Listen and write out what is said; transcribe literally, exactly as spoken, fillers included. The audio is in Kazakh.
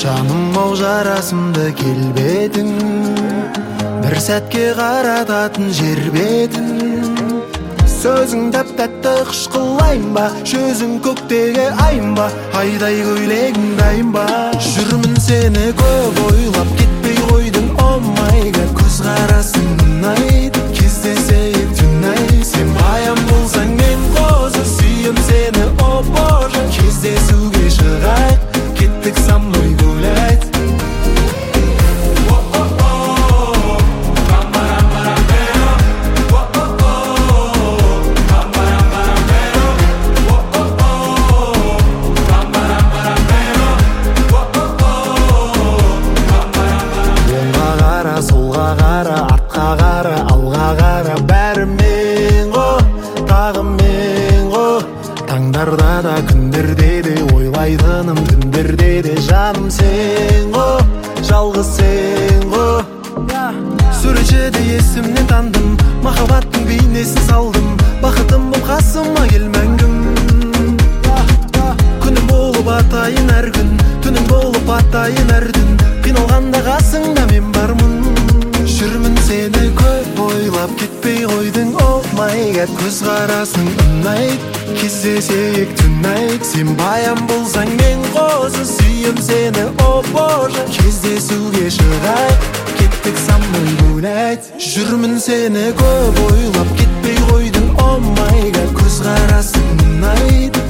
Жаным ау жарасымды келбетін, бір сәтке қарататын жер бетін. Сөзің тәп-тәтті қышқылайын ба, жүзің көктегі айын ба, айдай көйлегің дайын ба. Жүрмін сені көп ойлап, кетпей қойдың, oh my god. Көз қарасың ұнайды, кездесейік түнай. Сен баян болсаң мен қозы, сүйем сені, о боже. Кездесуге шығайық, кеттік со мной гулять. Солға қара, артқа қара, алға қара, бәрі мен ғо, тағы мен ғо. Таңдарда да күндерде де ойлайтыным, түндерде де жаным сен ғо, жалғыз сен ғо. Суретшіде есімнен тандым, махаббаттың бейнесін салдым. Бақытым бұл қасыма кел мәңгім. Күнім болып атайын әр күн, түнім болып атайын әр түн. Қиналғанда қасыңда мен бармын. Жүрмін сені көп ойлап, кетпей қойдың, oh my god. Көз қарасың ұнайды, кездесейік түнайт. Сен баян болсаң мен қозы, сүйем сені, о боже. Кездесуге шығайық, кеттік со мной гулять. Жүрмін сені көп ойлап, кетпей қойдың, oh my god. Көз қарасың ұнайды,